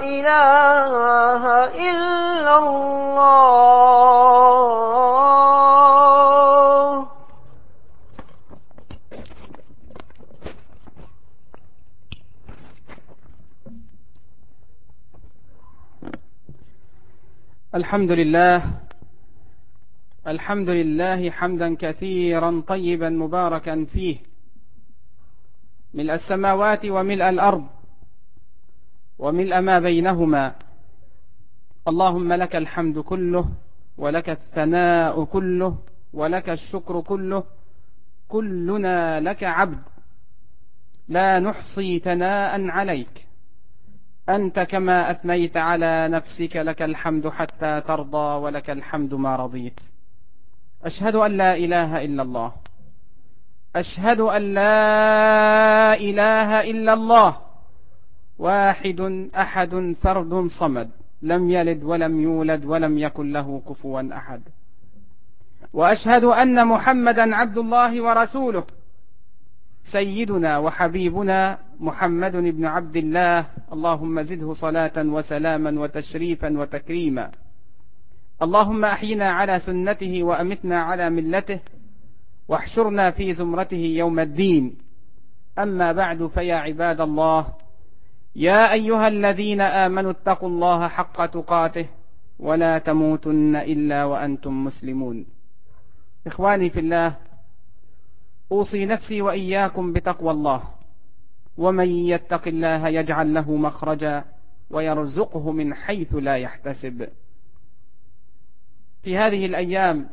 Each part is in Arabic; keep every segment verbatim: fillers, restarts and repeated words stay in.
إله إلا الله. الحمد لله الحمد لله حمدا كثيرا طيبا مباركا فيه، ملء السماوات وملء الأرض وملء ما بينهما. اللهم لك الحمد كله، ولك الثناء كله، ولك الشكر كله. كلنا لك عبد، لا نحصي ثناء عليك. أنت كما أثنيت على نفسك، لك الحمد حتى ترضى، ولك الحمد ما رضيت. أشهد أن لا إله إلا الله، أشهد أن لا إله إلا الله، واحد أحد فرد صمد، لم يلد ولم يولد ولم يكن له كفوا أحد. وأشهد أن محمدا عبد الله ورسوله، سيدنا وحبيبنا محمد بن عبد الله. اللهم زده صلاة وسلاما وتشريفا وتكريما. اللهم أحينا على سنته وأمتنا على ملته، واحشرنا في زمرته يوم الدين. أما بعد، فيا عباد الله، يا أيها الذين آمنوا اتقوا الله حق تقاته ولا تموتن إلا وأنتم مسلمون. إخواني في الله، أوصي نفسي وإياكم بتقوى الله. ومن يتق الله يجعل له مخرجا ويرزقه من حيث لا يحتسب. في هذه الأيام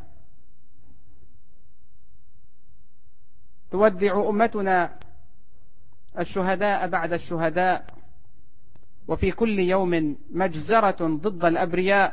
تودع أمتنا الشهداء بعد الشهداء، وفي كل يوم مجزرة ضد الأبرياء.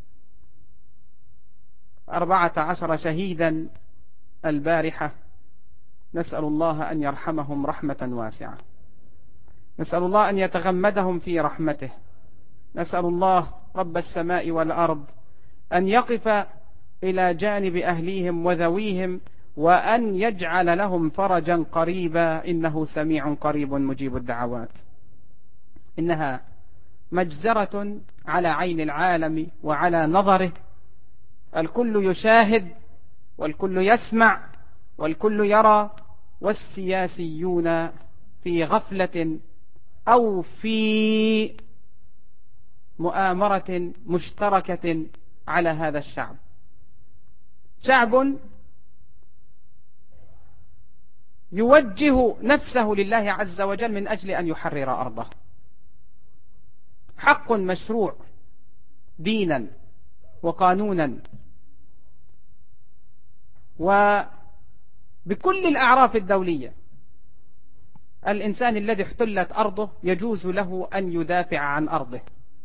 أربعة عشر شهيدا البارحة، نسأل الله أن يرحمهم رحمة واسعة، نسأل الله أن يتغمدهم في رحمته، نسأل الله رب السماء والأرض أن يقف إلى جانب أهليهم وذويهم، وأن يجعل لهم فرجا قريبا، إنه سميع قريب مجيب الدعوات. إنها مجزرة على عين العالم وعلى نظره، الكل يشاهد والكل يسمع والكل يرى، والسياسيون في غفلة أو في مؤامرة مشتركة على هذا الشعب. شعب يوجه نفسه لله عز وجل من أجل أن يحرر أرضه، حق مشروع دينا وقانونا وبكل الأعراف الدولية. الإنسان الذي احتلت أرضه يجوز له أن يدافع عن أرضه،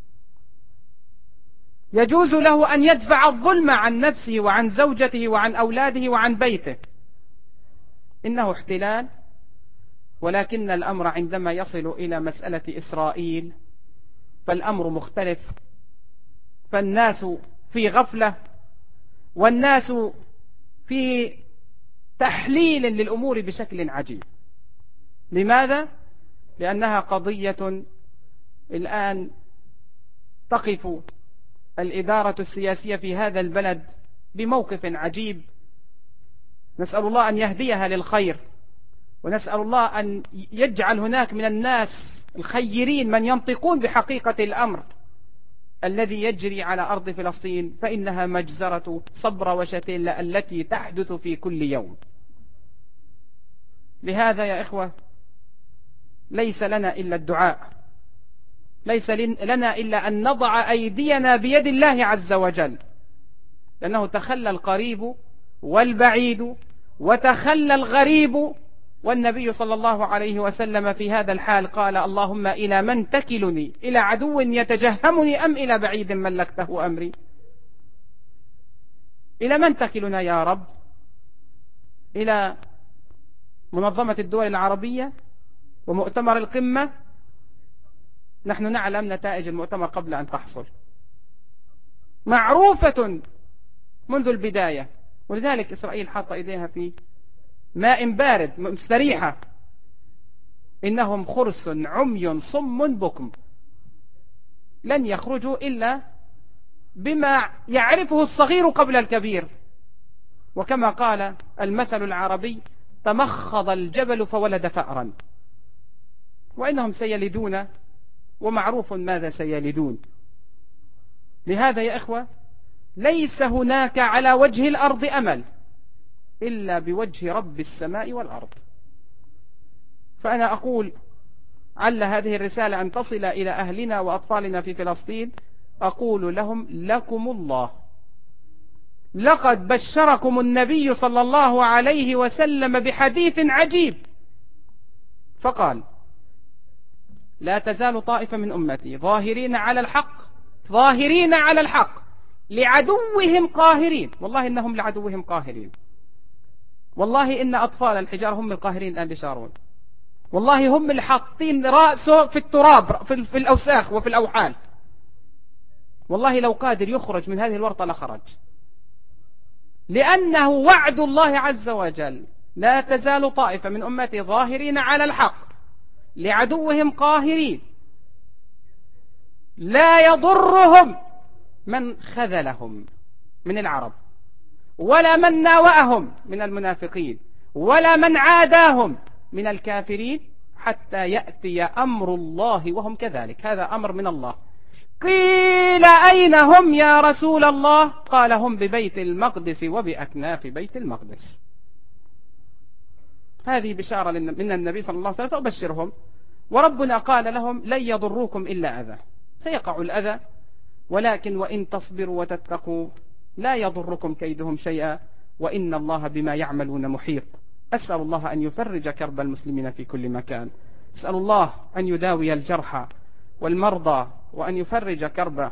يجوز له أن يدفع الظلم عن نفسه وعن زوجته وعن أولاده وعن بيته. إنه احتلال، ولكن الأمر عندما يصل إلى مسألة إسرائيل فالأمر مختلف. فالناس في غفلة، والناس في تحليل للأمور بشكل عجيب. لماذا؟ لأنها قضية الآن تقف الإدارة السياسية في هذا البلد بموقف عجيب. نسأل الله أن يهديها للخير، ونسأل الله أن يجعل هناك من الناس الخيرين من ينطقون بحقيقة الأمر الذي يجري على أرض فلسطين، فإنها مجزرة صبر وشتيلة التي تحدث في كل يوم. لهذا يا إخوة، ليس لنا إلا الدعاء، ليس لنا إلا أن نضع أيدينا بيد الله عز وجل، لأنه تخلى القريب والبعيد وتخلى الغريب. والنبي صلى الله عليه وسلم في هذا الحال قال: اللهم إلى من تكلني؟ إلى عدو يتجهمني أم إلى بعيد ملكته أمري؟ إلى من تكلنا يا رب؟ إلى منظمة الدول العربية ومؤتمر القمة؟ نحن نعلم نتائج المؤتمر قبل أن تحصل، معروفة منذ البداية. ولذلك إسرائيل حاطة إيديها في ماء بارد مستريحة. إنهم خرس عمي صم بكم. لن يخرجوا إلا بما يعرفه الصغير قبل الكبير. وكما قال المثل العربي: تمخض الجبل فولد فأرا. وإنهم سيلدون، ومعروف ماذا سيلدون. لهذا يا إخوة ليس هناك على وجه الأرض أمل إلا بوجه رب السماء والأرض. فأنا أقول عل هذه الرسالة أن تصل إلى أهلنا وأطفالنا في فلسطين، أقول لهم: لكم الله، لقد بشركم النبي صلى الله عليه وسلم بحديث عجيب، فقال: لا تزال طائفة من أمتي ظاهرين على الحق ظاهرين على الحق لعدوهم قاهرين. والله إنهم لعدوهم قاهرين. والله إن أطفال الحجار هم القاهرين الآن لشارون. والله هم اللي حاطين رأسه في التراب في, في الأوساخ وفي الأوحال. والله لو قادر يخرج من هذه الورطة لخرج، لأنه وعد الله عز وجل: لا تزال طائفة من أمتي ظاهرين على الحق لعدوهم قاهرين، لا يضرهم من خذلهم من العرب، ولا من ناوأهم من المنافقين، ولا من عاداهم من الكافرين، حتى يأتي أمر الله وهم كذلك. هذا أمر من الله. قيل: أين هم يا رسول الله؟ قال: هم ببيت المقدس وبأكناف بيت المقدس. هذه بشارة من النبي صلى الله عليه وسلم، فأبشرهم. وربنا قال لهم: لن يضروكم إلا أذى. سيقع الأذى، ولكن وإن تصبروا وتتقوا لا يضركم كيدهم شيئا، وإن الله بما يعملون محيط. أسأل الله أن يفرج كرب المسلمين في كل مكان. أسأل الله أن يداوي الجرحى والمرضى، وأن يفرج كرب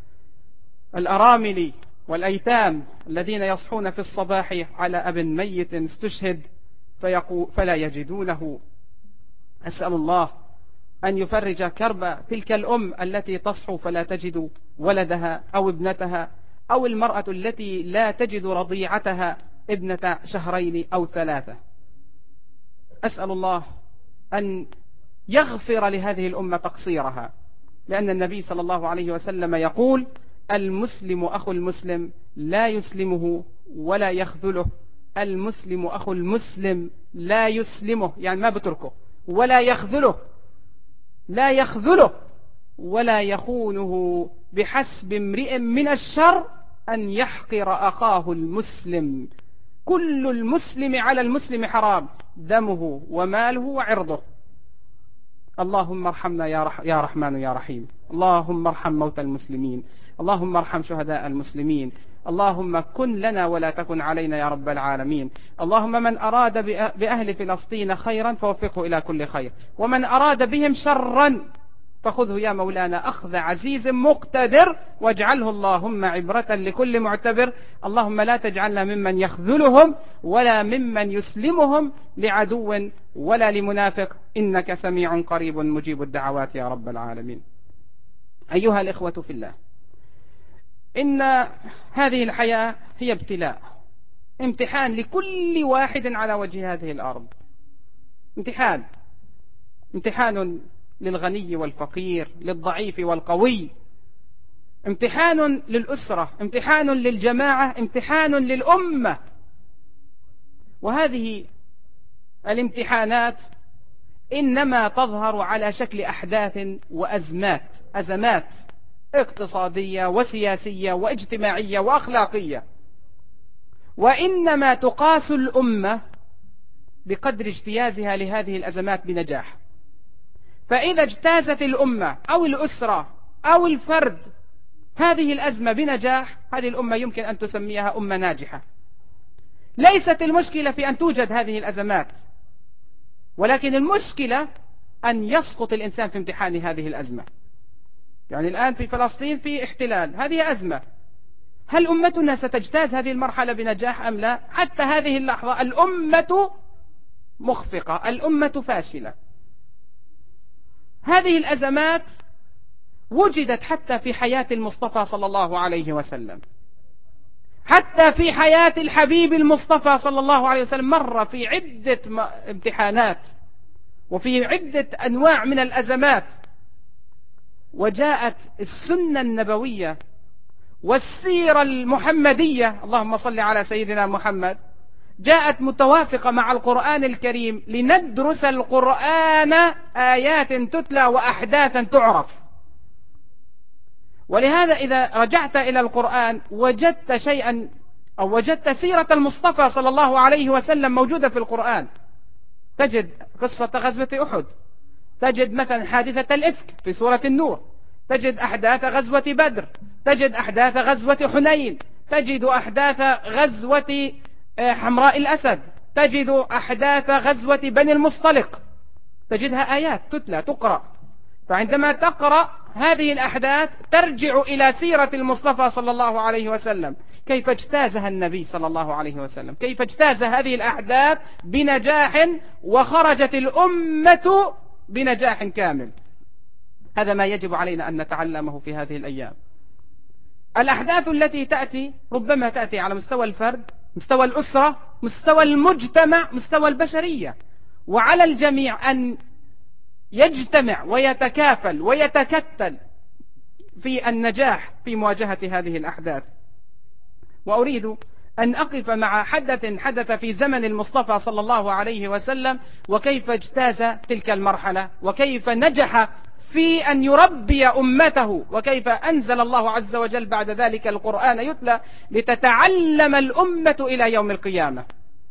الأرامل والأيتام الذين يصحون في الصباح على أب ميت استشهد فلا يجدونه. أسأل الله أن يفرج كرب تلك الأم التي تصحو فلا تجد ولدها أو ابنتها، أو المرأة التي لا تجد رضيعتها ابنة شهرين أو ثلاثة. أسأل الله أن يغفر لهذه الأمة تقصيرها، لأن النبي صلى الله عليه وسلم يقول: المسلم أخو المسلم لا يسلمه ولا يخذله. المسلم أخو المسلم لا يسلمه، يعني ما بتركه، ولا يخذله، لا يخذله ولا يخونه. بحسب امرئ من الشر أن يحقر أخاه المسلم. كل المسلم على المسلم حرام، دمه وماله وعرضه. اللهم ارحمنا يا, رح يا رحمن يا رحيم. اللهم ارحم موتى المسلمين. اللهم ارحم شهداء المسلمين. اللهم كن لنا ولا تكن علينا يا رب العالمين. اللهم من أراد بأهل فلسطين خيرا فوفقه إلى كل خير، ومن أراد بهم شرا فخذه يا مولانا أخذ عزيز مقتدر، واجعله اللهم عبرة لكل معتبر. اللهم لا تجعلنا ممن يخذلهم ولا ممن يسلمهم لعدو ولا لمنافق، إنك سميع قريب مجيب الدعوات يا رب العالمين. أيها الإخوة في الله، إن هذه الحياة هي ابتلاء، امتحان لكل واحد على وجه هذه الأرض. امتحان امتحان للغني والفقير، للضعيف والقوي، امتحان للأسرة، امتحان للجماعة، امتحان للأمة. وهذه الامتحانات إنما تظهر على شكل أحداث وأزمات، أزمات اقتصادية وسياسية واجتماعية وأخلاقية، وإنما تقاس الأمة بقدر اجتيازها لهذه الأزمات بنجاح. فإذا اجتازت الأمة أو الأسرة أو الفرد هذه الأزمة بنجاح، هذه الأمة يمكن أن تسميها أمة ناجحة. ليست المشكلة في أن توجد هذه الأزمات، ولكن المشكلة أن يسقط الإنسان في امتحان هذه الأزمة. يعني الآن في فلسطين في احتلال، هذه أزمة. هل أمتنا ستجتاز هذه المرحلة بنجاح أم لا؟ حتى هذه اللحظة الأمة مخفقة، الأمة فاشلة. هذه الأزمات وجدت حتى في حياة المصطفى صلى الله عليه وسلم، حتى في حياة الحبيب المصطفى صلى الله عليه وسلم مر في عدة امتحانات وفي عدة أنواع من الأزمات. وجاءت السنة النبوية والسيرة المحمدية، اللهم صل على سيدنا محمد، جاءت متوافقة مع القرآن الكريم لندرس القرآن آيات تتلى وأحداثا تعرف. ولهذا إذا رجعت إلى القرآن وجدت شيئا أو وجدت سيرة المصطفى صلى الله عليه وسلم موجودة في القرآن، تجد قصة غزوة أحد، تجد مثلا حادثة الإفك في سورة النور، تجد أحداث غزوة بدر، تجد أحداث غزوة حنين، تجد أحداث غزوة حمراء الأسد، تجد أحداث غزوة بني المصطلق، تجدها آيات تتلى تقرأ. فعندما تقرأ هذه الأحداث ترجع إلى سيرة المصطفى صلى الله عليه وسلم، كيف اجتازها النبي صلى الله عليه وسلم، كيف اجتاز هذه الأحداث بنجاح وخرجت الأمة بنجاح كامل. هذا ما يجب علينا أن نتعلمه في هذه الأيام. الأحداث التي تأتي ربما تأتي على مستوى الفرد، مستوى الأسرة، مستوى المجتمع، مستوى البشرية، وعلى الجميع أن يجتمع ويتكافل ويتكتل في النجاح في مواجهة هذه الأحداث. وأريد أن أقف مع حدث حدث في زمن المصطفى صلى الله عليه وسلم، وكيف اجتاز تلك المرحلة، وكيف نجح في أن يربي أمته، وكيف أنزل الله عز وجل بعد ذلك القرآن يتلى لتتعلم الأمة إلى يوم القيامة.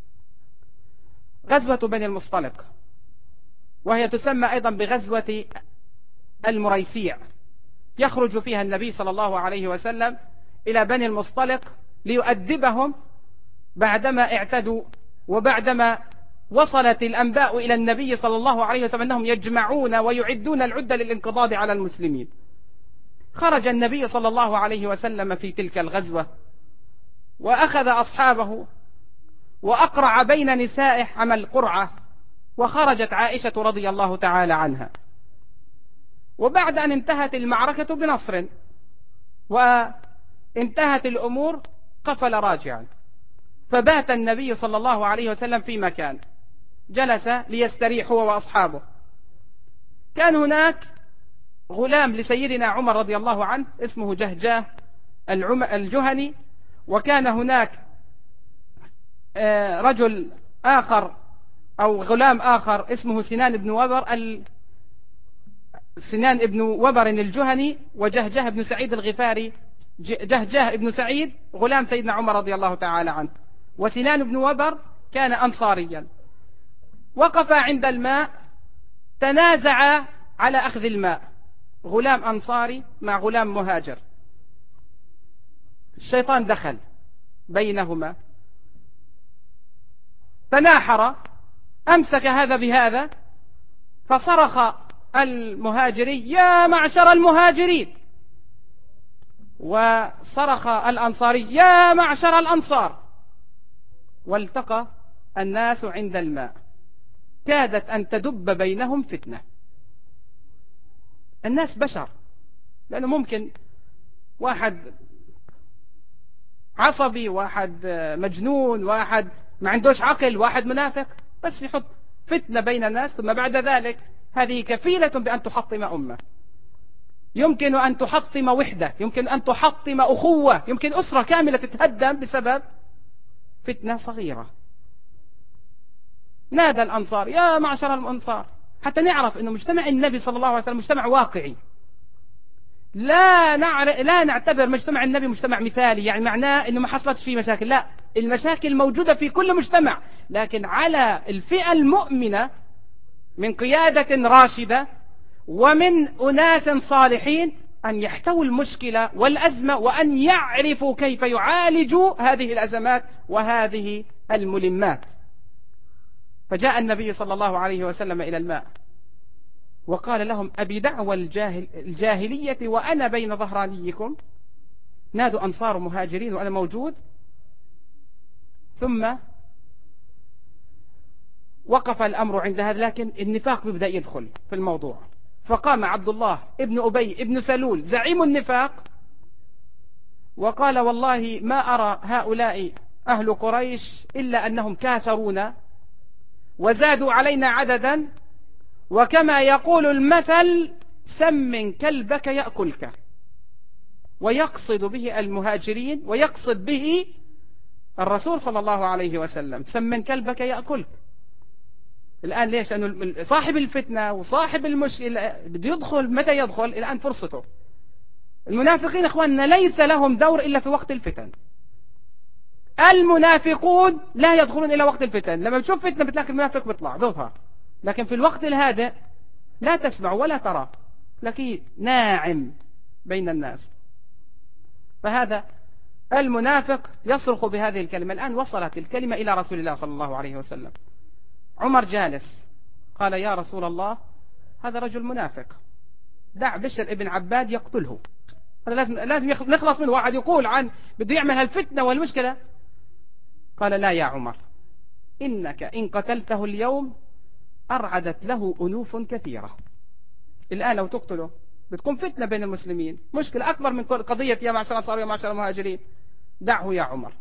غزوة بني المصطلق، وهي تسمى أيضا بغزوة المريسيع، يخرج فيها النبي صلى الله عليه وسلم إلى بني المصطلق ليؤدبهم بعدما اعتدوا، وبعدما وصلت الأنباء إلى النبي صلى الله عليه وسلم أنهم يجمعون ويعدون العدة للانقضاض على المسلمين. خرج النبي صلى الله عليه وسلم في تلك الغزوة، وأخذ أصحابه وأقرع بين نسائه عمل قرعة، وخرجت عائشة رضي الله تعالى عنها. وبعد أن انتهت المعركة بنصر وانتهت الأمور قفل راجعا، فبات النبي صلى الله عليه وسلم في مكان، جلس ليستريح هو وأصحابه. كان هناك غلام لسيدنا عمر رضي الله عنه اسمه جهجاه الجهني، وكان هناك رجل آخر أو غلام آخر اسمه سنان بن وبر سنان بن وبر الجهني، وجهجاه بن سعيد الغفاري. جهجاه بن سعيد غلام سيدنا عمر رضي الله تعالى عنه، وسنان بن وبر كان أنصاريا. وقف عند الماء، تنازع على أخذ الماء، غلام أنصاري مع غلام مهاجر. الشيطان دخل بينهما، تناحر، أمسك هذا بهذا، فصرخ المهاجري: يا معشر المهاجرين، وصرخ الأنصاري: يا معشر الأنصار. والتقى الناس عند الماء، كادت أن تدب بينهم فتنة. الناس بشر، لأنه ممكن واحد عصبي، واحد مجنون، واحد ما عندوش عقل، واحد منافق، بس يحط فتنة بين الناس، ثم بعد ذلك هذه كفيلة بأن تحطم أمة. يمكن أن تحطم وحدة، يمكن أن تحطم أخوة، يمكن أسرة كاملة تتهدم بسبب فتنة صغيرة. نادى الأنصار: يا معشر الأنصار، حتى نعرف أنه مجتمع النبي صلى الله عليه وسلم مجتمع واقعي. لا لا نعتبر مجتمع النبي مجتمع مثالي، يعني معناه أنه ما حصلتش فيه مشاكل، لا، المشاكل موجودة في كل مجتمع، لكن على الفئة المؤمنة من قيادة راشدة ومن أناس صالحين أن يحتووا المشكلة والأزمة، وأن يعرفوا كيف يعالجوا هذه الأزمات وهذه الملمات. فجاء النبي صلى الله عليه وسلم إلى الماء وقال لهم: أبي دعوى الجاهل الجاهلية وأنا بين ظهرانيكم؟ نادوا أنصار مهاجرين وأنا موجود. ثم وقف الأمر عند هذا، لكن النفاق بدأ يدخل في الموضوع. فقام عبد الله ابن أبي ابن سلول زعيم النفاق وقال: والله ما أرى هؤلاء أهل قريش إلا أنهم كاثرونا وزادوا علينا عددا، وكما يقول المثل: سمن كلبك يأكلك، ويقصد به المهاجرين ويقصد به الرسول صلى الله عليه وسلم. سمن كلبك يأكلك. الآن ليش؟ لأنه صاحب الفتنة وصاحب المشكلة بده يدخل. متى يدخل؟ الآن فرصته. المنافقين إخواننا ليس لهم دور إلا في وقت الفتن. المنافقون لا يدخلون إلا وقت الفتن. لما بتشوف فتنة بتلاقي المنافق بيطلع بيظهر، لكن في الوقت الهادئ لا تسمع ولا ترى، لكن ناعم بين الناس. فهذا المنافق يصرخ بهذه الكلمة. الآن وصلت الكلمة إلى رسول الله صلى الله عليه وسلم. عمر جالس قال: يا رسول الله، هذا رجل منافق، دع بشر ابن عباد يقتله. هذا لازم لازم نخلص منه. واحد يقول عن بده يعمل هالفتنة والمشكلة. قال: لا يا عمر، إنك إن قتلته اليوم أرعدت له أنوف كثيرة. الآن لو تقتله بتكون فتنة بين المسلمين، مشكلة أكبر من قضية يا معشر الأنصار يا معشر المهاجرين. دعه يا عمر.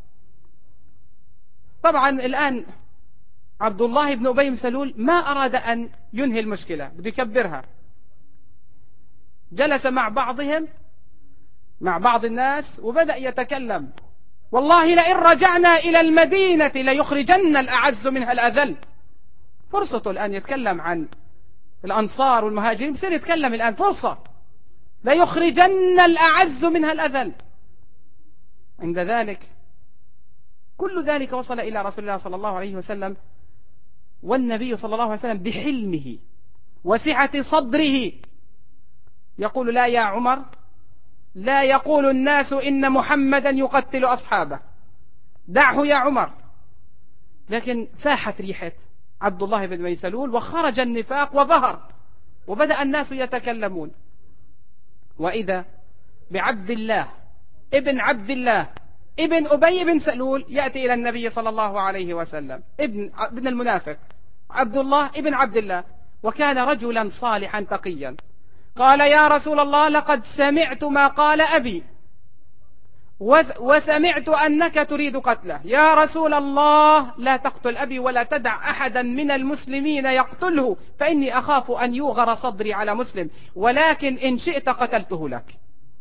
طبعا الآن عبد الله بن أبي بن سلول ما أراد أن ينهي المشكلة، بده يكبرها. جلس مع بعضهم مع بعض الناس وبدأ يتكلم: والله لئن رجعنا إلى المدينة ليخرجن الأعز منها الأذل. فرصته الآن يتكلم عن الأنصار والمهاجرين، بصير يتكلم الآن، فرصة. ليخرجن الأعز منها الأذل. عند ذلك كل ذلك وصل إلى رسول الله صلى الله عليه وسلم، والنبي صلى الله عليه وسلم بحلمه وسعة صدره يقول: لا يا عمر، لا يقول الناس إن محمدا يقتل أصحابه، دعه يا عمر. لكن فاحت ريحة عبد الله بن أبي سلول وخرج النفاق وظهر، وبدأ الناس يتكلمون. وإذا بعبد الله ابن عبد الله ابن أبي بن سلول يأتي إلى النبي صلى الله عليه وسلم، ابن ابن المنافق عبد الله ابن عبد الله، وكان رجلا صالحا تقيا. قال: يا رسول الله، لقد سمعت ما قال أبي وسمعت أنك تريد قتله. يا رسول الله، لا تقتل أبي ولا تدع أحدا من المسلمين يقتله، فإني أخاف أن يوغر صدري على مسلم، ولكن إن شئت قتلته لك.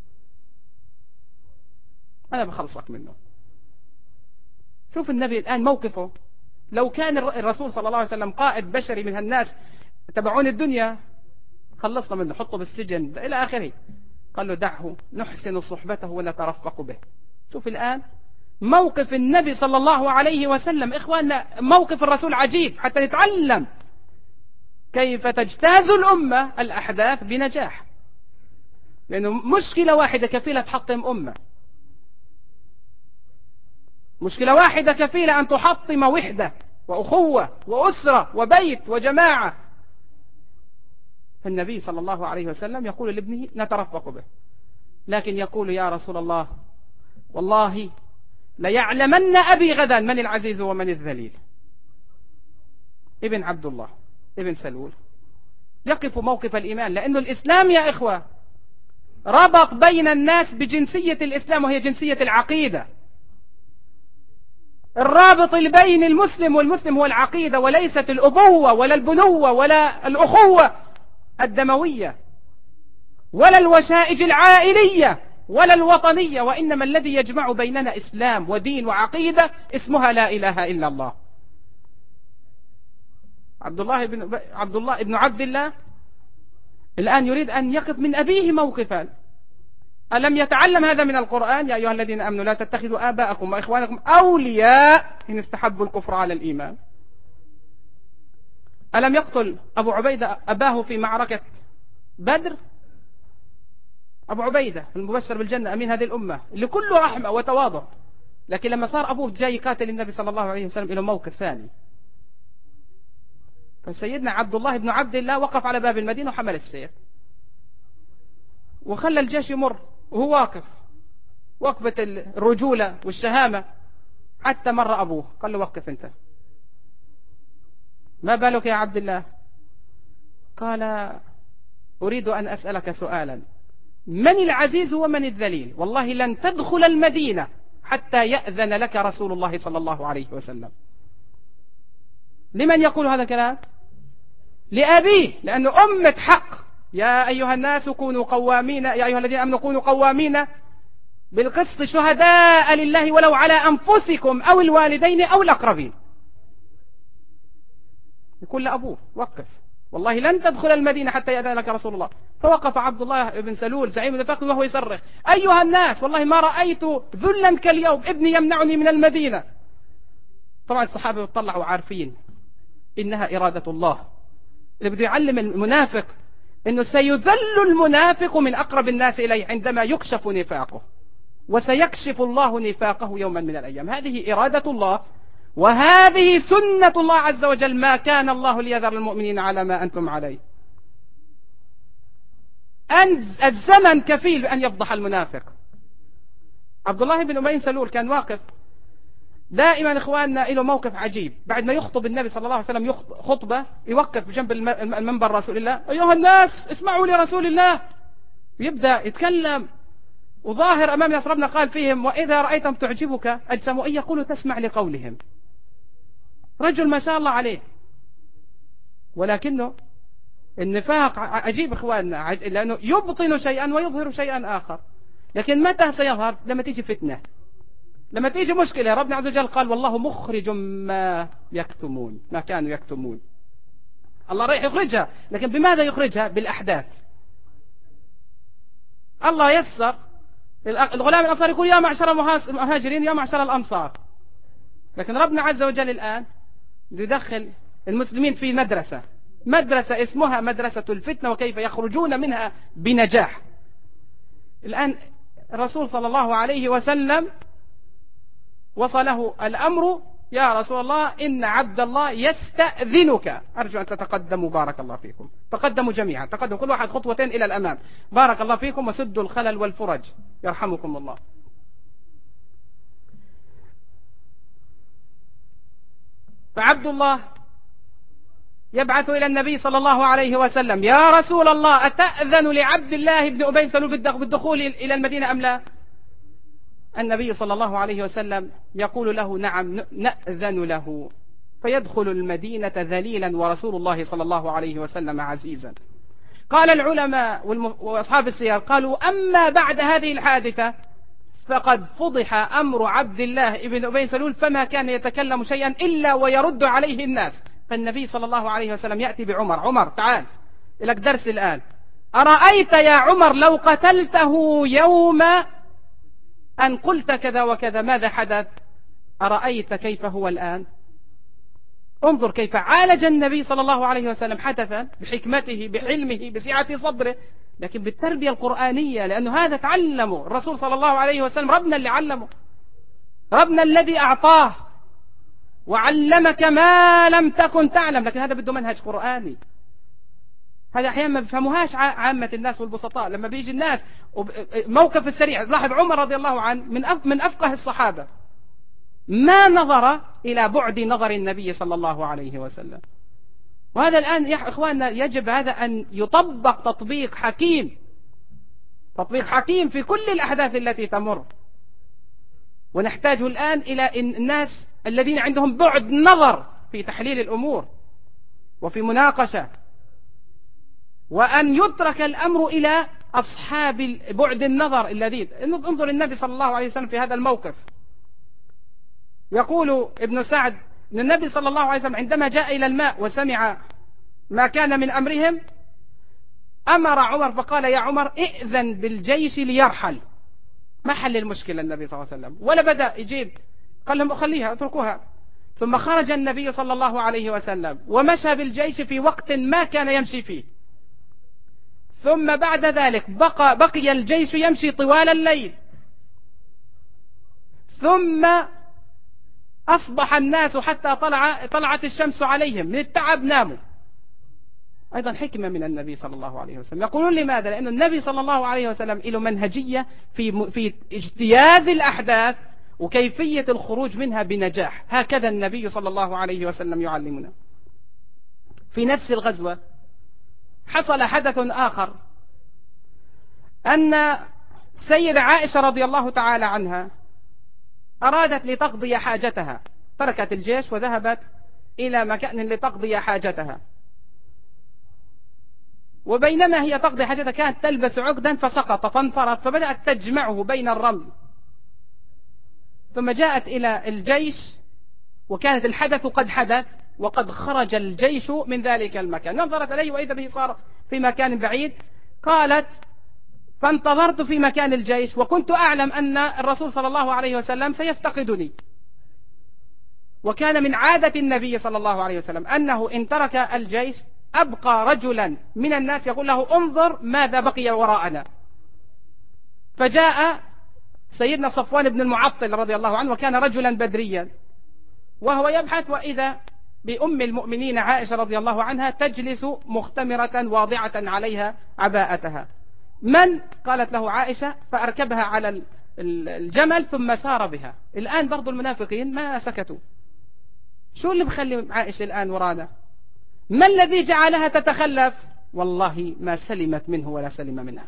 أنا بخلصك منه. شوف النبي الآن موقفه. لو كان الرسول صلى الله عليه وسلم قائد بشري من هالناس تبعون الدنيا، خلصنا منه، حطه بالسجن إلى آخره. قال له: دعه، نحسن صحبته ونترفق به. شوف الآن موقف النبي صلى الله عليه وسلم. إخواننا، موقف الرسول عجيب حتى نتعلم كيف تجتاز الأمة الأحداث بنجاح، لأنه مشكلة واحدة كفيلة تحطم أمة، مشكلة واحدة كفيلة أن تحطم وحدة وأخوة وأسرة وبيت وجماعة. فالنبي صلى الله عليه وسلم يقول لابنه: نترفق به، لكن يقول: يا رسول الله، والله ليعلمن أبي غدا من العزيز ومن الذليل. ابن عبد الله ابن سلول يقف موقف الإيمان، لأنه الإسلام يا إخوة ربط بين الناس بجنسية الإسلام، وهي جنسية العقيدة. الرابط بين المسلم والمسلم هو العقيدة، وليست الأبوة ولا البنوة ولا الأخوة الدموية ولا الوشائج العائلية ولا الوطنية، وإنما الذي يجمع بيننا إسلام ودين وعقيدة اسمها لا إله إلا الله. عبد الله بن عبد الله ابن عبد الله الآن يريد أن يقف من أبيه موقفا. ألم يتعلم هذا من القرآن؟ يا أيها الذين آمنوا لا تتخذوا آباءكم وإخوانكم أولياء إن استحبوا الكفر على الإيمان. ألم يقتل أبو عبيدة أباه في معركة بدر؟ أبو عبيدة المبشر بالجنة أمين هذه الأمة اللي كله رحمة وتواضع، لكن لما صار أبوه جاي يقاتل النبي صلى الله عليه وسلم له موقف ثاني. فسيدنا عبد الله بن عبد الله وقف على باب المدينة وحمل السيف وخلى الجيش يمر وهو واقف، وقفة الرجولة والشهامة، حتى مر أبوه قال له: وقف أنت، ما بالك يا عبد الله؟ قال: أريد أن أسألك سؤالا، من العزيز ومن الذليل؟ والله لن تدخل المدينة حتى يأذن لك رسول الله صلى الله عليه وسلم. لمن يقول هذا الكلام؟ لأبيه، لأنه أمة حق يا أيها الناس كونوا قوامين، يا أيها الذين آمنوا كونوا قوامين بالقسط شهداء لله ولو على أنفسكم أو الوالدين أو الأقربين. يقول لأبوه وقف، والله لن تدخل المدينة حتى يأذن لك رسول الله. فوقف عبد الله بن سلول زعيم النفاق وهو يصرخ: أيها الناس والله ما رأيت ذلا كاليوم، ابني يمنعني من المدينة. طبعا الصحابة يطلعوا عارفين إنها إرادة الله، اللي بده يعلم المنافق إنه سيذل المنافق من أقرب الناس إليه عندما يكشف نفاقه، وسيكشف الله نفاقه يوما من الأيام. هذه إرادة الله، وهذه سنة الله عز وجل، ما كان الله ليذر المؤمنين على ما أنتم عليه. أن الزمن كفيل بأن يفضح المنافق. عبد الله بن أبي سلول كان واقف دائما، إخواننا له موقف عجيب، بعد ما يخطب النبي صلى الله عليه وسلم خطبة يوقف جنب المنبر رسول الله: أيها الناس اسمعوا لرسول الله، يبدأ يتكلم وظاهر أمام ناس ربنا قال فيهم: وإذا رأيتم تعجبك أجسام إن يقولوا تسمع لقولهم. رجل ما شاء الله عليه، ولكنه النفاق عجيب إخواننا، لأنه يبطن شيئا ويظهر شيئا آخر. لكن متى سيظهر؟ لما تيجي فتنة، لما تيجي مشكلة. ربنا عز وجل قال: والله مخرج ما يكتمون، ما كانوا يكتمون. الله رايح يخرجها، لكن بماذا يخرجها؟ بالأحداث. الله يسر الغلام الأنصاري يقول: يا معشر المهاجرين يا معشر الأنصار. لكن ربنا عز وجل الآن يدخل المسلمين في مدرسة، مدرسة اسمها مدرسة الفتنة، وكيف يخرجون منها بنجاح. الآن الرسول صلى الله عليه وسلم وصله الأمر: يا رسول الله إن عبد الله يستأذنك، أرجو أن تتقدموا، بارك الله فيكم. تقدموا جميعا، تقدموا كل واحد خطوتين إلى الأمام، بارك الله فيكم، وسدوا الخلل والفرج يرحمكم الله. فعبد الله يبعث إلى النبي صلى الله عليه وسلم: يا رسول الله أتأذن لعبد الله بن أبي سلول بالدخول إلى المدينة أم لا؟ النبي صلى الله عليه وسلم يقول له: نعم نأذن له. فيدخل المدينة ذليلا ورسول الله صلى الله عليه وسلم عزيزا. قال العلماء وأصحاب السير قالوا: أما بعد هذه الحادثة فقد فضح أمر عبد الله بن أبي سلول، فما كان يتكلم شيئا إلا ويرد عليه الناس. فالنبي صلى الله عليه وسلم يأتي بعمر: عمر تعال لك درس الآن، أرأيت يا عمر لو قتلته يوم أن قلت كذا وكذا ماذا حدث؟ أرأيت كيف هو الآن؟ انظر كيف عالج النبي صلى الله عليه وسلم حدثا بحكمته بحلمه بسعة صدره، لكن بالتربية القرآنية، لأنه هذا تعلمه الرسول صلى الله عليه وسلم، ربنا اللي علمه، ربنا الذي أعطاه وعلمك ما لم تكن تعلم. لكن هذا بده منهج قرآني، هذا أحيانا ما بيفهموهاش عامة الناس والبسطاء. لما بيجي الناس موقف السريع، لاحظ عمر رضي الله عنه من من أفقه الصحابة، ما نظر إلى بعد نظر النبي صلى الله عليه وسلم. وهذا الآن يا إخواننا يجب هذا أن يطبق تطبيق حكيم، تطبيق حكيم في كل الأحداث التي تمر. ونحتاج الآن إلى الناس الذين عندهم بعد نظر في تحليل الأمور وفي مناقشة، وأن يترك الأمر إلى أصحاب بعد النظر الذين. انظر النبي صلى الله عليه وسلم في هذا الموقف، يقول ابن سعد أن النبي صلى الله عليه وسلم عندما جاء إلى الماء وسمع ما كان من أمرهم أمر عمر فقال: يا عمر ائذن بالجيش ليرحل. ما حل المشكلة النبي صلى الله عليه وسلم ولا بدأ يجيب، قال لهم خليها اتركوها. ثم خرج النبي صلى الله عليه وسلم ومشى بالجيش في وقت ما كان يمشي فيه. ثم بعد ذلك بقى, بقي الجيش يمشي طوال الليل. ثم أصبح الناس حتى طلع طلعت الشمس عليهم، من التعب ناموا. أيضا حكمة من النبي صلى الله عليه وسلم. يقولون لماذا؟ لأن النبي صلى الله عليه وسلم له منهجية في في اجتياز الأحداث وكيفية الخروج منها بنجاح. هكذا النبي صلى الله عليه وسلم يعلمنا. في نفس الغزوة حصل حدث آخر، أن سيدة عائشة رضي الله تعالى عنها أرادت لتقضي حاجتها، تركت الجيش وذهبت إلى مكان لتقضي حاجتها. وبينما هي تقضي حاجتها كانت تلبس عقدا فسقط فانفرط، فبدأت تجمعه بين الرمل، ثم جاءت إلى الجيش وكانت الحدث قد حدث وقد خرج الجيش من ذلك المكان، نظرت إليه وإذا به صار في مكان بعيد. قالت: فانتظرت في مكان الجيش وكنت أعلم أن الرسول صلى الله عليه وسلم سيفتقدني، وكان من عادة النبي صلى الله عليه وسلم أنه إن ترك الجيش أبقى رجلا من الناس يقول له: انظر ماذا بقي وراءنا. فجاء سيدنا صفوان بن المعطل رضي الله عنه وكان رجلا بدريا، وهو يبحث وإذا بأم المؤمنين عائشة رضي الله عنها تجلس مختمرة واضعة عليها عباءتها. من؟ قالت له: عائشة. فأركبها على الجمل ثم سار بها. الآن برضو المنافقين ما سكتوا. شو اللي بخلي عائشة الآن ورانا؟ ما الذي جعلها تتخلف؟ والله ما سلمت منه ولا سلم منها.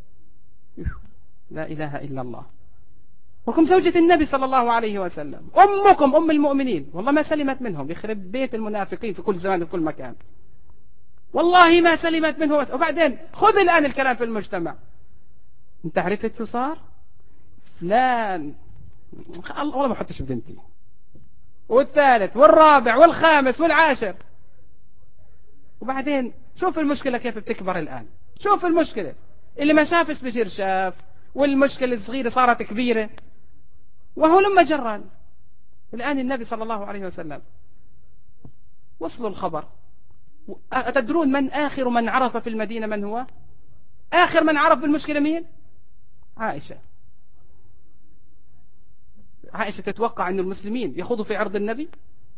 لا إله إلا الله. وكم زوجة النبي صلى الله عليه وسلم، أمكم أم المؤمنين، والله ما سلمت منهم. يخرب بيت المنافقين في كل زمان وفي كل مكان، والله ما سلمت منه. وبعدين خذ الآن الكلام في المجتمع. انت عرفت شو صار؟ فلان والله ما حطش بنتي، والثالث والرابع والخامس والعاشر. وبعدين شوف المشكلة كيف بتكبر الآن. شوف المشكلة اللي ما شافش بصير شاف، والمشكلة الصغيرة صارت كبيرة، وهو لما جران. الآن النبي صلى الله عليه وسلم وصلوا الخبر. أتدرون من آخر من عرف في المدينة من هو؟ آخر من عرف بالمشكلة مين؟ عائشة. عائشة تتوقع أن المسلمين يخوضوا في عرض النبي؟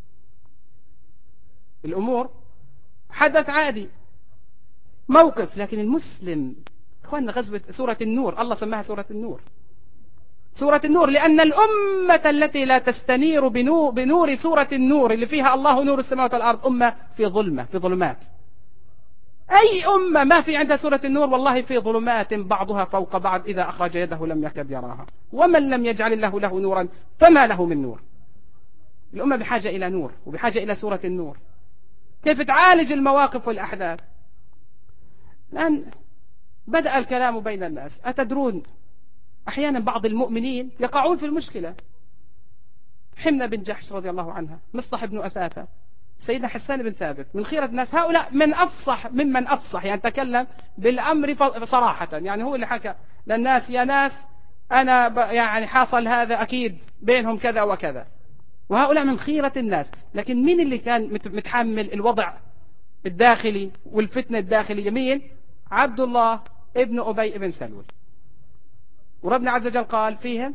الأمور حدث عادي، موقف. لكن المسلم إخواننا، غزوة سورة النور الله سماها سورة النور، سورة النور، لأن الأمة التي لا تستنير بنور, بنور سورة النور اللي فيها الله نور السماوات والأرض أمة في ظلمة، في ظلمات. أي أمة ما في عندها سورة النور والله في ظلمات بعضها فوق بعض، إذا أخرج يده لم يكد يراها. ومن لم يجعل الله له نورا فما له من نور. الأمة بحاجة إلى نور وبحاجة إلى سورة النور، كيف تعالج المواقف والأحداث. الآن بدأ الكلام بين الناس. أتدرون أحيانا بعض المؤمنين يقعون في المشكلة. حمنة بن جحش رضي الله عنها، مصطح بن أثاثة، سيدنا حسان بن ثابت، من خيرة الناس. هؤلاء من أفصح ممن أفصح، يعني تكلم بالأمر صراحة. يعني هو اللي حكى للناس: يا ناس أنا يعني حاصل هذا أكيد بينهم كذا وكذا. وهؤلاء من خيرة الناس. لكن مين اللي كان متحمل الوضع الداخلي والفتنة الداخلية؟ مين؟ عبد الله ابن أبي ابن سلول. وربنا عز وجل قال فيهم: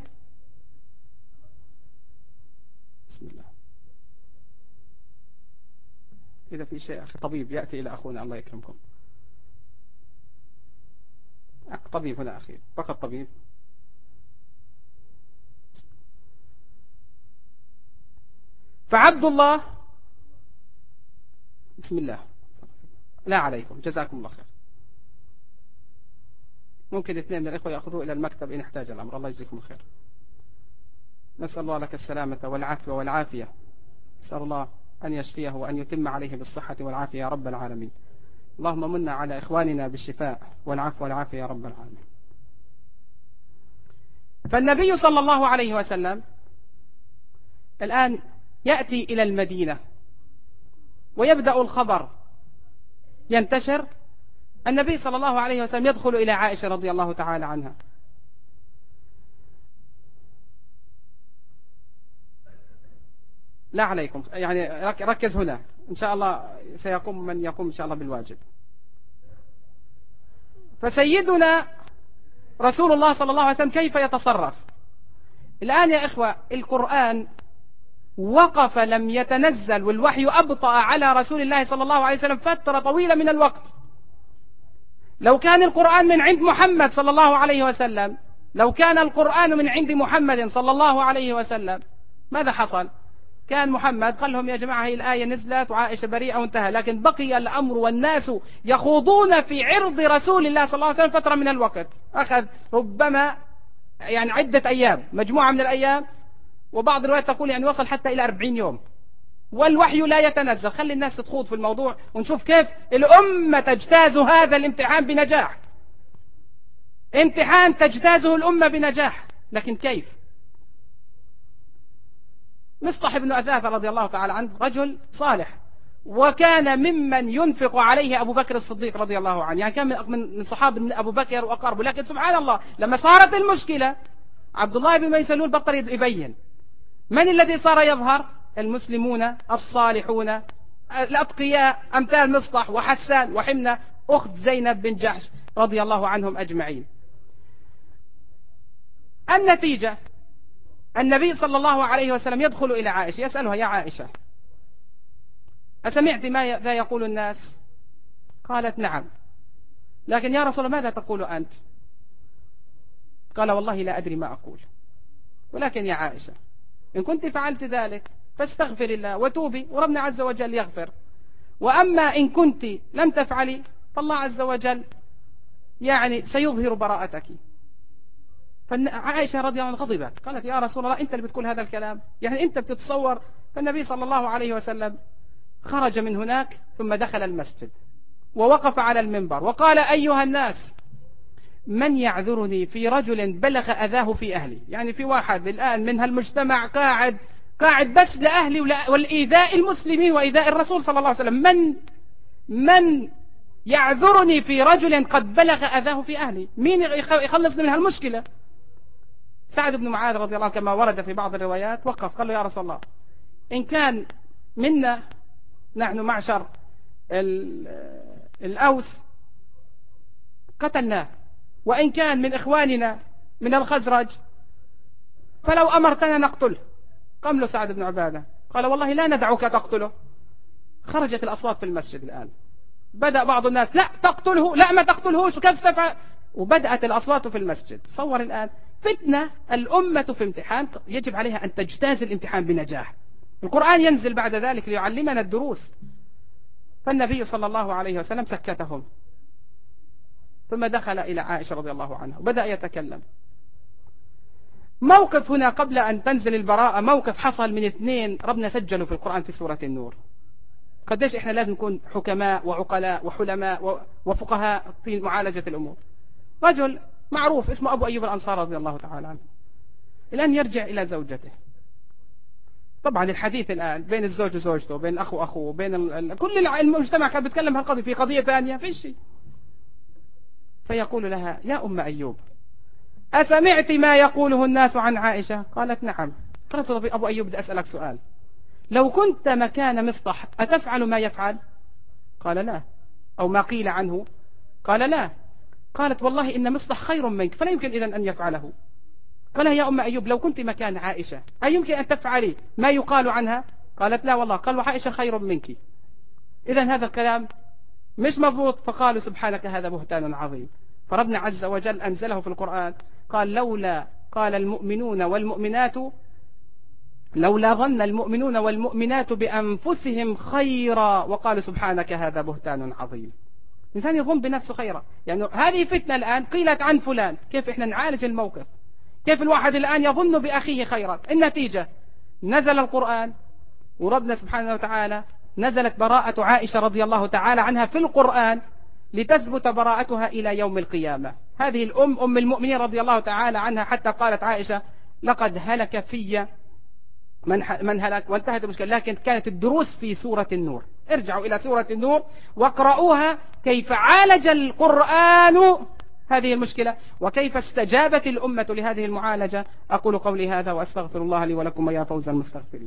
بسم الله. إذا في شيء أخي طبيب يأتي إلى أخونا الله يكرمكم. طبيب هنا أخي، فقط طبيب. فعبد الله، بسم الله. لا عليكم، جزاكم الله خير. ممكن اثنين من الإخوة يأخذوه إلى المكتب إن احتاج الأمر. الله يجزيكم الخير. نسأل الله لك السلامة والعافية والعافية. نسأل الله أن يشفيه وأن يتم عليه بالصحة والعافية يا رب العالمين. اللهم منا على إخواننا بالشفاء والعفو والعافية يا رب العالمين. فالنبي صلى الله عليه وسلم الآن يأتي إلى المدينة ويبدأ الخبر ينتشر. النبي صلى الله عليه وسلم يدخل إلى عائشة رضي الله تعالى عنها. لا عليكم، يعني ركز هنا إن شاء الله، سيقوم من يقوم إن شاء الله بالواجب. فسيدنا رسول الله صلى الله عليه وسلم كيف يتصرف الآن يا إخوة؟ القرآن وقف لم يتنزل والوحي أبطأ على رسول الله صلى الله عليه وسلم فترة طويلة من الوقت. لو كان القرآن من عند محمد صلى الله عليه وسلم لو كان القرآن من عند محمد صلى الله عليه وسلم ماذا حصل؟ كان محمد قال لهم: يا جماعة هي الآية نزلت وعائشة بريئة وانتهى. لكن بقي الأمر والناس يخوضون في عرض رسول الله صلى الله عليه وسلم فترة من الوقت، أخذ ربما يعني عدة أيام، مجموعة من الأيام، وبعض الروايات تقول يعني وصل حتى إلى أربعين يوم والوحي لا يتنزل. خلي الناس تخوض في الموضوع ونشوف كيف الأمة تجتاز هذا الامتحان بنجاح. امتحان تجتازه الأمة بنجاح، لكن كيف؟ مصطح بن أثاثة رضي الله تعالى عنه رجل صالح، وكان ممن ينفق عليه أبو بكر الصديق رضي الله عنه، يعني كان من صحابة أبو بكر وأقاربه. لكن سبحان الله لما صارت المشكلة عبد الله بن أبي سلول بطل يبين. من الذي صار يظهر؟ المسلمون الصالحون الأتقياء أمثال مصطح وحسان وحمنة أخت زينب بن جحش رضي الله عنهم أجمعين. النتيجة النبي صلى الله عليه وسلم يدخل إلى عائشة يسألها: يا عائشة، أسمعت ماذا يقول الناس؟ قالت: نعم. لكن يا رسول الله ماذا تقول أنت؟ قال: والله لا أدري ما أقول، ولكن يا عائشة إن كنت فعلت ذلك فاستغفر الله وتوبي وربنا عز وجل يغفر، وأما إن كنت لم تفعلي فالله عز وجل يعني سيظهر براءتك. فعائشة رضي الله عنها غضبت، قالت: يا رسول الله أنت اللي بتقول هذا الكلام، يعني أنت بتتصور؟ فالنبي صلى الله عليه وسلم خرج من هناك ثم دخل المسجد ووقف على المنبر وقال: أيها الناس، من يعذرني في رجل بلغ أذاه في أهلي؟ يعني في واحد الآن من هالمجتمع قاعد قاعد بس لأهلي والإيذاء المسلمين وإيذاء الرسول صلى الله عليه وسلم. من من يعذرني في رجل قد بلغ أذاه في أهلي؟ مين يخلصني من هالمشكلة؟ سعد بن معاذ رضي الله عنه كما ورد في بعض الروايات وقف قال له: يا رسول الله، إن كان منا نحن معشر الأوس قتلناه، وإن كان من إخواننا من الخزرج فلو أمرتنا نقتله. قام له سعد بن عبادة قال: والله لا ندعك تقتله. خرجت الأصوات في المسجد الآن، بدأ بعض الناس: لا تقتله، لا ما تقتلهوش، وكيف تفعل؟ وبدأت الأصوات في المسجد. تصور الآن فتنة، الأمة في امتحان يجب عليها أن تجتاز الامتحان بنجاح. القرآن ينزل بعد ذلك ليعلمنا الدروس. فالنبي صلى الله عليه وسلم سكتهم، ثم دخل إلى عائشة رضي الله عنها وبدأ يتكلم. موقف هنا قبل أن تنزل البراءة، موقف حصل من اثنين ربنا سجلوا في القرآن في سورة النور. قديش إحنا لازم نكون حكماء وعقلاء وحلماء وفقهاء في معالجة الأمور. رجل معروف اسمه أبو أيوب الأنصاري رضي الله تعالى عنه، الآن يرجع إلى زوجته. طبعا الحديث الآن بين الزوج وزوجته، بين الأخ وأخوه، بين ال... كل المجتمع كان بيتكلم هالقضية. في قضية ثانية في شيء، فيقول لها: يا أم أيوب، أسمعت ما يقوله الناس عن عائشة؟ قالت: نعم. قالت: أبو أيوب بدي أسألك سؤال، لو كنت مكان مصطح أتفعل ما يفعل؟ قال: لا. أو ما قيل عنه؟ قال: لا. قالت: والله إن مصطح خير منك، فلا يمكن إذن أن يفعله. قال: يا أم أيوب، لو كنت مكان عائشة أي يمكن أن تفعلي ما يقال عنها؟ قالت: لا والله. قال: وعائشة خير منك، إذن هذا الكلام مش مضبوط. فقالوا: سبحانك هذا بهتان عظيم. فربنا عز وجل أنزله في القرآن قال: لولا قال المؤمنون والمؤمنات لولا ظن المؤمنون والمؤمنات بأنفسهم خيرا وقالوا سبحانك هذا بهتان عظيم. الإنسان يظن بنفسه خيرا. يعني هذه فتنة الآن قيلت عن فلان، كيف إحنا نعالج الموقف؟ كيف الواحد الآن يظن بأخيه خيرا؟ النتيجة نزل القرآن، وربنا سبحانه وتعالى نزلت براءة عائشة رضي الله تعالى عنها في القرآن لتثبت براءتها إلى يوم القيامة. هذه الأم أم المؤمنين رضي الله تعالى عنها، حتى قالت عائشة: لقد هلك في من من هلك، وانتهت المشكلة. لكن كانت الدروس في سورة النور. ارجعوا إلى سورة النور واقرأوها كيف عالج القرآن هذه المشكلة وكيف استجابت الأمة لهذه المعالجة. أقول قولي هذا وأستغفر الله لي ولكم ويا فوز المستغفرين.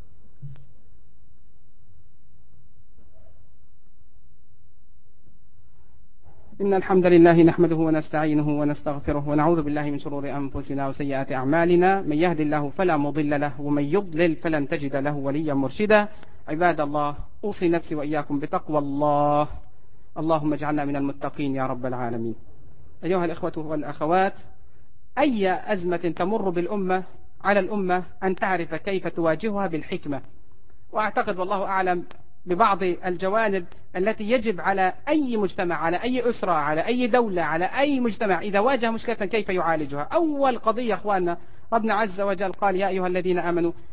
إن الحمد لله نحمده ونستعينه ونستغفره ونعوذ بالله من شرور أنفسنا وسيئات أعمالنا، من يهد الله فلا مضل له ومن يضلل فلن تجد له وليا مرشدا. عباد الله، أوصي نفسي وإياكم بتقوى الله. اللهم اجعلنا من المتقين يا رب العالمين. أيها الإخوة والأخوات، أي أزمة تمر بالأمة على الأمة أن تعرف كيف تواجهها بالحكمة. وأعتقد والله أعلم ببعض الجوانب التي يجب على أي مجتمع، على أي أسرة، على أي دولة، على أي مجتمع إذا واجه مشكلة كيف يعالجها. أول قضية أخواننا، ربنا عز وجل قال: يا أيها الذين آمنوا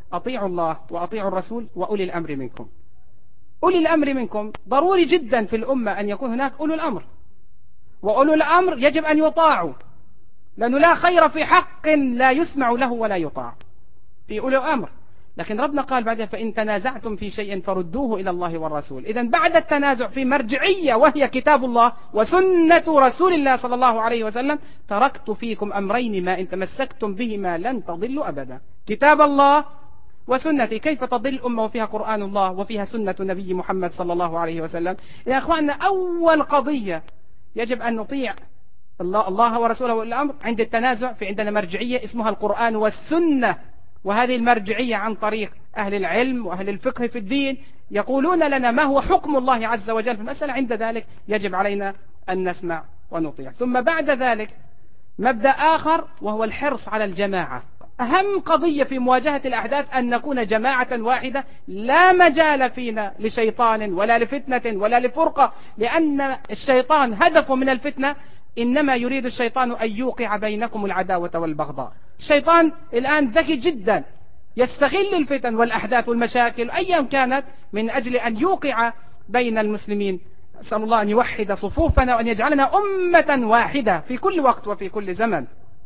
أطيعوا الله وأطيعوا الرسول وأولي الأمر منكم. أولي الأمر منكم ضروري جدا في الأمة أن يكون هناك أولو الأمر، وأولو الأمر يجب أن يطاعوا، لأنه لا خير في حق لا يسمع له ولا يطاع في أولو الأمر. لكن ربنا قال بعدها فإن تنازعتم في شيء فردوه إلى الله والرسول. إذن بعد التنازع في مرجعية وهي كتاب الله وسنة رسول الله صلى الله عليه وسلم، تركت فيكم أمرين ما إن تمسكتم بهما لن تضلوا أبدا، كتاب الله وسنتي. كيف تضل أمة وفيها قرآن الله وفيها سنة نبي محمد صلى الله عليه وسلم؟ يا أخواننا، أول قضية يجب أن نطيع الله, الله ورسوله والأمر عند التنازع. في عندنا مرجعية اسمها القرآن والسنة، وهذه المرجعية عن طريق أهل العلم وأهل الفقه في الدين يقولون لنا ما هو حكم الله عز وجل في المسألة. عند ذلك يجب علينا أن نسمع ونطيع. ثم بعد ذلك مبدأ آخر وهو الحرص على الجماعة. أهم قضية في مواجهة الأحداث أن نكون جماعة واحدة، لا مجال فينا لشيطان ولا لفتنة ولا لفرقة، لأن الشيطان هدفه من الفتنة إنما يريد الشيطان أن يوقع بينكم العداوة والبغضاء. الشيطان الآن ذكي جدا، يستغل الفتن والأحداث والمشاكل أيا كانت من أجل أن يوقع بين المسلمين. أسأل الله أن يوحد صفوفنا وأن يجعلنا أمة واحدة في كل وقت وفي كل زمن.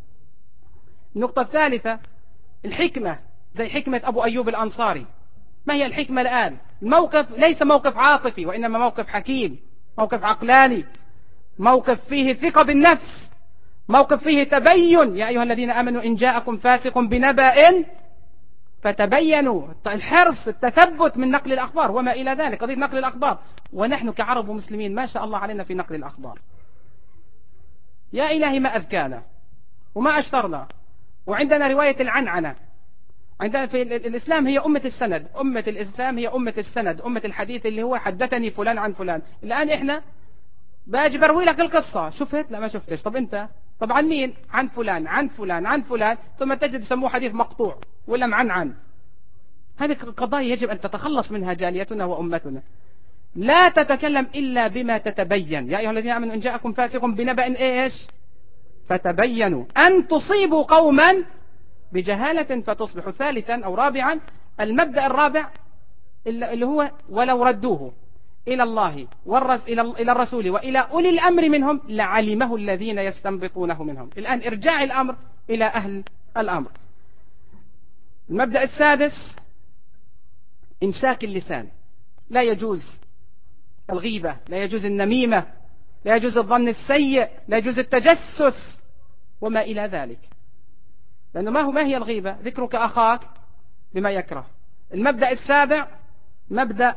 النقطة الثالثة الحكمة، زي حكمة أبو أيوب الأنصاري. ما هي الحكمة الآن؟ الموقف ليس موقف عاطفي، وإنما موقف حكيم، موقف عقلاني، موقف فيه ثقة بالنفس، موقف فيه تبين. يا أيها الذين آمنوا إن جاءكم فاسق بنبأ فتبينوا. الحرص، التثبت من نقل الأخبار وما إلى ذلك، قضية نقل الأخبار. ونحن كعرب ومسلمين ما شاء الله علينا في نقل الأخبار. يا إلهي ما أذكانا وما أشترنا. وعندنا رواية العنعنة. عندنا في الإسلام هي أمة السند، أمة الإسلام هي أمة السند، أمة الحديث اللي هو حدثني فلان عن فلان. الآن إحنا باجي بروي لك القصة، شفت؟ لا ما شفتش. طب أنت؟ طب عن مين؟ عن فلان عن فلان عن فلان، ثم تجد يسموه حديث مقطوع ولا معنعن. هذه قضايا يجب أن تتخلص منها جاليتنا وأمتنا. لا تتكلم إلا بما تتبين. يا أيها الذين آمنوا إن جاءكم فاسق بنبأ إيش؟ فتبينوا أن تصيبوا قوما بجهالة فتصبحوا. ثالثا أو رابعا المبدأ الرابع اللي هو ولو ردوه إلى الله والرس إلى الرسول وإلى أولي الأمر منهم لعلمه الذين يستنبطونه منهم. الآن إرجاع الأمر إلى أهل الأمر. المبدأ السادس إمساك اللسان. لا يجوز الغيبة، لا يجوز النميمة، لا يجوز الظن السيء، لا يجوز التجسس وما إلى ذلك. لأنه ما هو ما هي الغيبة؟ ذكرك أخاك بما يكره. المبدأ السابع مبدأ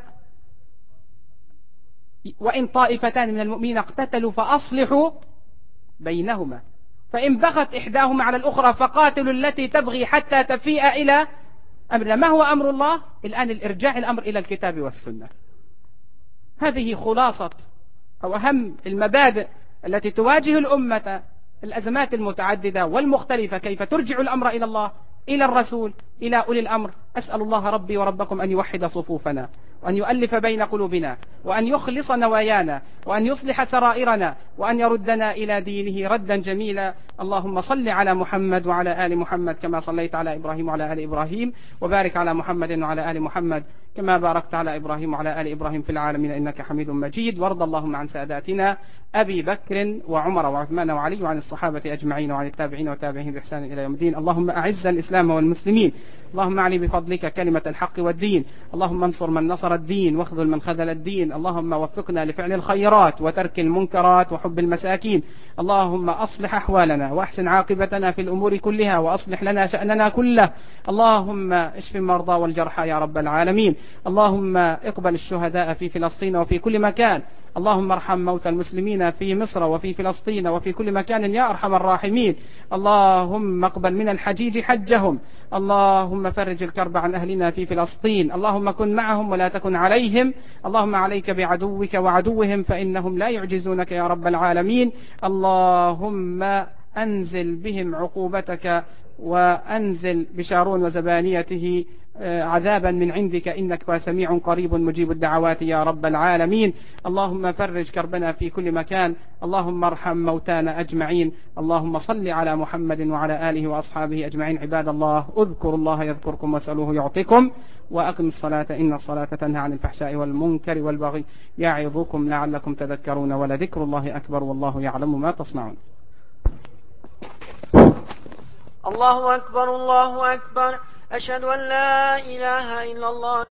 وإن طائفتان من المؤمنين اقتتلوا فأصلحوا بينهما فإن بغت إحداهما على الأخرى فقاتلوا التي تبغي حتى تفيء إلى أمر. ما هو أمر الله؟ الآن الإرجاع الأمر إلى الكتاب والسنة. هذه خلاصة أو أهم المبادئ التي تواجه الأمة الأزمات المتعددة والمختلفة، كيف ترجع الأمر إلى الله، إلى الرسول، إلى أولي الأمر. أسأل الله ربي وربكم أن يوحد صفوفنا وأن يؤلف بين قلوبنا وأن يخلص نوايانا وأن يصلح سرائرنا وأن يردنا إلى دينه ردا جميلا. اللهم صل على محمد وعلى آل محمد كما صليت على إبراهيم وعلى آل إبراهيم، وبارك على محمد وعلى آل محمد كما باركت على إبراهيم وعلى آل إبراهيم في العالمين إنك حميد مجيد. وارض اللهم عن ساداتنا أبي بكر وعمر وعثمان وعلي وعن الصحابة أجمعين وعن التابعين وتابعين بإحسان إلى يوم الدين. اللهم أعز الإسلام والمسلمين، اللهم أعلي بفضلك كلمة الحق والدين، اللهم انصر من نصر الدين واخذل من خذل الدين، اللهم وفقنا لفعل الخيرات وترك المنكرات وحب المساكين، اللهم أصلح أحوالنا وأحسن عاقبتنا في الأمور كلها وأصلح لنا شأننا كله، اللهم اشف المرضى والجرحى يا رب العالمين، اللهم اقبل الشهداء في فلسطين وفي كل مكان، اللهم ارحم موتى المسلمين في مصر وفي فلسطين وفي كل مكان يا أرحم الراحمين، اللهم اقبل من الحجيج حجهم، اللهم فرج الكرب عن أهلنا في فلسطين، اللهم كن معهم ولا تكن عليهم، اللهم عليك بعدوك وعدوهم فإنهم لا يعجزونك يا رب العالمين، اللهم أنزل بهم عقوبتك وأنزل بشارون وزبانيته عذابا من عندك إنك سميع قريب مجيب الدعوات يا رب العالمين. اللهم فرج كربنا في كل مكان، اللهم ارحم موتانا أجمعين، اللهم صل على محمد وعلى آله وأصحابه أجمعين. عباد الله، اذكروا الله يذكركم واسألوه يعطيكم، وأقم الصلاة إن الصلاة تنهى عن الفحشاء والمنكر والبغي يعظكم لعلكم تذكرون، ولذكر الله أكبر والله يعلم ما تصنعون. الله أكبر الله أكبر، أشهد أن لا إله إلا الله.